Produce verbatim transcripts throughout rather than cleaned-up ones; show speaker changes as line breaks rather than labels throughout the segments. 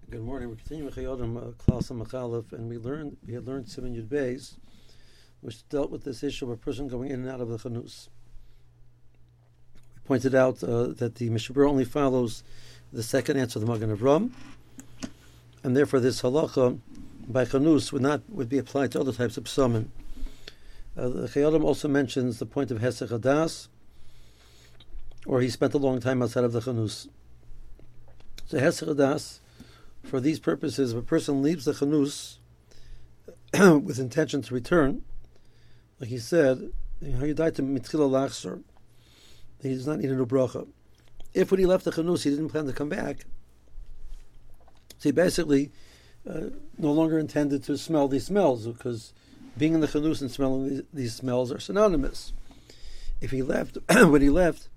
Good morning. We're continuing Chayodim uh, Klaus and Machalef, and we learned we had learned Siman Yud Beis, which dealt with this issue of a person going in and out of the Chanus. We pointed out uh, that the Mishnah Berurah only follows the second answer of the Magen Avram, and therefore this halacha by Chanus would not would be applied to other types of psamim. Uh, the Chayodim also mentions the point of Hesech Hadas, or he spent a long time outside of the Chanus. So Hesech Hadas, for these purposes, if a person leaves the Chanus with intention to return, like he said, he died to mitchila lachzor, he does not need a new bracha. If when he left the Chanus he didn't plan to come back, so he basically uh, no longer intended to smell these smells, because being in the Chanus and smelling these, these smells are synonymous. If he left, when he left,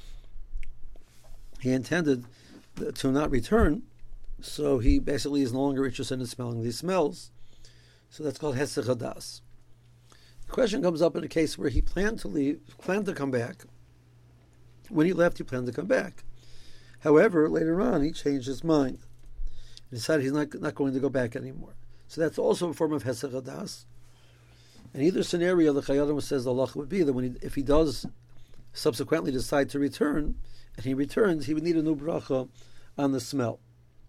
he intended to not return, so he basically is no longer interested in smelling these smells. So that's called Hesech Hadas. The question comes up in a case where he planned to leave, planned to come back. When he left, he planned to come back. However, later on, he changed his mind. He decided he's not, not going to go back anymore. So that's also a form of Hesech Hadas. In either scenario, the Chayyim says the halacha would be that when he, if he does subsequently decide to return, and he returns, he would need a new bracha on the smell.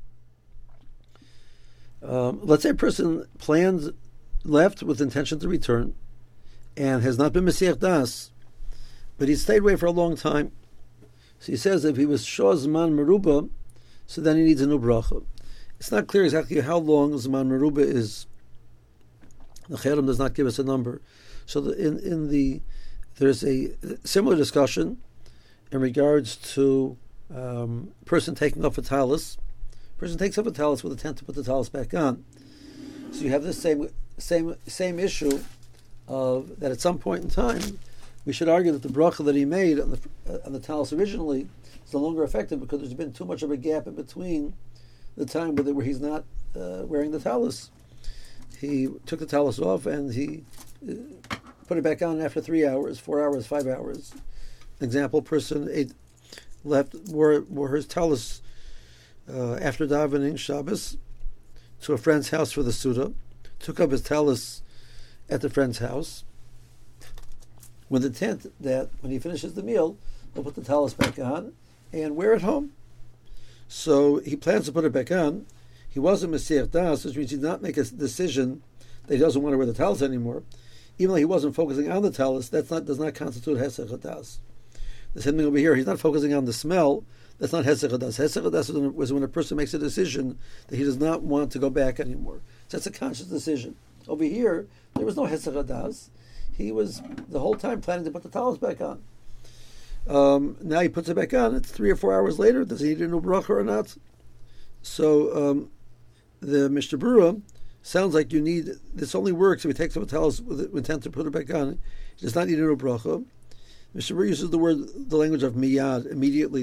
Um, let's say a person planned, left with intention to return, and has not been Mesiach Das, but he stayed away for a long time. So he says if he was Shah Zman Meruba, so then he needs a new bracha. It's not clear exactly how long Zman Meruba is. The Chayyim does not give us a number. So the, in, in the there's a similar discussion in regards to um, a person taking off a talus. Person takes off a talus with intent to put the talus back on. So you have this same same same issue of that at some point in time we should argue that the bracha that he made on the uh, on the talus originally is no longer effective because there's been too much of a gap in between the time where, where he's not uh, wearing the talus. He took the talus off and he uh, put it back on after three hours, four hours, five hours. Example: person ate, left wore wore his talus Uh, after davening Shabbos to a friend's house for the Suda, took up his talus at the friend's house with the intent that when he finishes the meal, he'll put the talus back on and wear it home. So he plans to put it back on. He wasn't Mesiach Das, which means he did not make a decision that he doesn't want to wear the talus anymore. Even though he wasn't focusing on the talus, that's not does not constitute Hesech Hadas. The same thing over here, he's not focusing on the smell. That's not Hesech Hadas. Hesech Hadas was when a person makes a decision that he does not want to go back anymore. So that's a conscious decision. Over here, there was no Hesech Hadas. He was the whole time planning to put the talus back on. Um, now he puts it back on. It's three or four hours later. Does he need a new bracha or not? So um, the Mishnah Berurah sounds like you need. This only works if he takes up a talus with intent to put it back on. He does not need a new bracha. Mishnah Berurah uses the word, the language of miyad, immediately.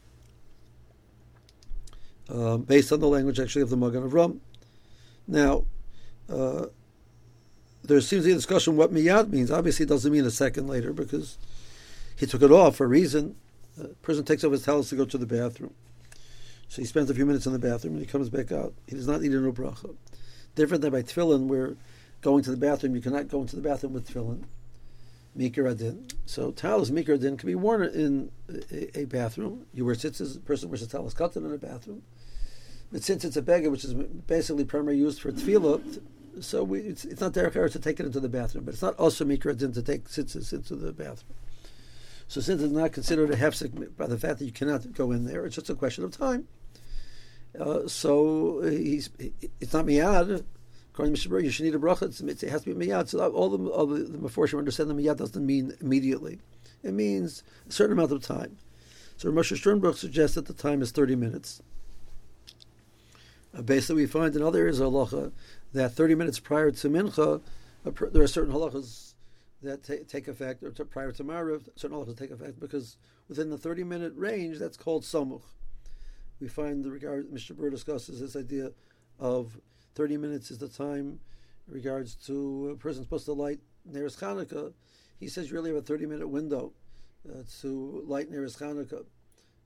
Uh, based on the language actually of the Magen Avram. Now, uh, there seems to be a discussion what miyad means. Obviously, it doesn't mean a second later because he took it off for a reason. A person takes off his talus to go to the bathroom. So he spends a few minutes in the bathroom and he comes back out. He does not need a new bracha. Different than by tefillin, where going to the bathroom, you cannot go into the bathroom with tefillin. Mikra adin. So talus mikra adin can be worn in a, a bathroom. You wear tzitzis, a person wears a talus katan in a bathroom. But since it's a beggar, which is basically primarily used for tefillah, so we, it's, it's not derech eretz to take it into the bathroom. But it's not also mikra adin to take tzitzis into the bathroom. So since it's not considered a hefsek by the fact that you cannot go in there, it's just a question of time. Uh, so he's it's not miyad. According to Mishnah Berurah, you should need a bracha. It has to be miyad. So all the, all the, the Meforshim understand that miyad doesn't mean immediately. It means a certain amount of time. So Moshe Sternberg suggests that the time is thirty minutes. Uh, basically, we find in other areas of halacha that thirty minutes prior to mincha, uh, per, there are certain halachas that ta- take effect, or to, prior to Mariv, certain halachas take effect, because within the thirty-minute range, that's called samuch. We find the regard, Mishnah Berurah discusses this idea of thirty minutes is the time in regards to a person supposed to light Neres Chanukah. He says you really have a thirty-minute window uh, to light Neres Chanukah.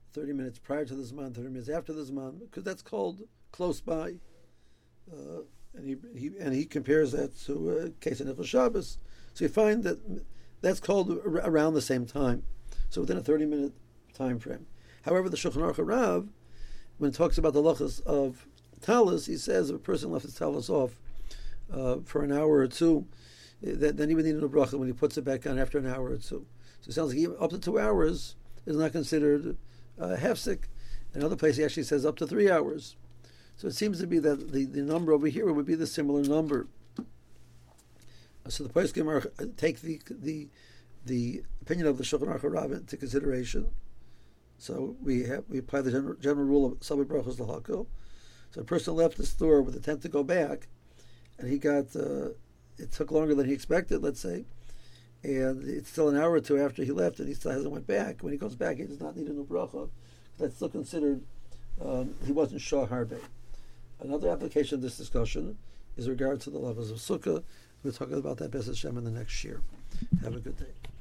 thirty minutes prior to the Zman, thirty minutes after the Zman, because that's called close by. Uh, and he, he and he compares that to a case of Nifl Shabbos. So you find that that's called around the same time, so within a thirty-minute time frame. However, the Shulchan Aruch Rav, when it talks about the lachas of talis, he says if a person left his talis off uh, for an hour or two, that, then he would need a bracha when he puts it back on after an hour or two. So it sounds like even up to two hours is not considered uh, hefsek. In other places, he actually says up to three hours. So it seems to be that the, the number over here would be the similar number. So the poskim take the the the opinion of the Shulchan Aruch Rav into consideration. So we have we apply the general, general rule of Sabah Brachos L'Hakol. So a person left the store with intent to go back, and he got uh, it took longer than he expected, let's say, and it's still an hour or two after he left, and he still hasn't went back. When he goes back, he does not need a new bracha. That's still considered um, he wasn't shah harbe. Another application of this discussion is regard to the levels of sukkah. We'll talk about that B'ez Hashem in the next year. Have a good day.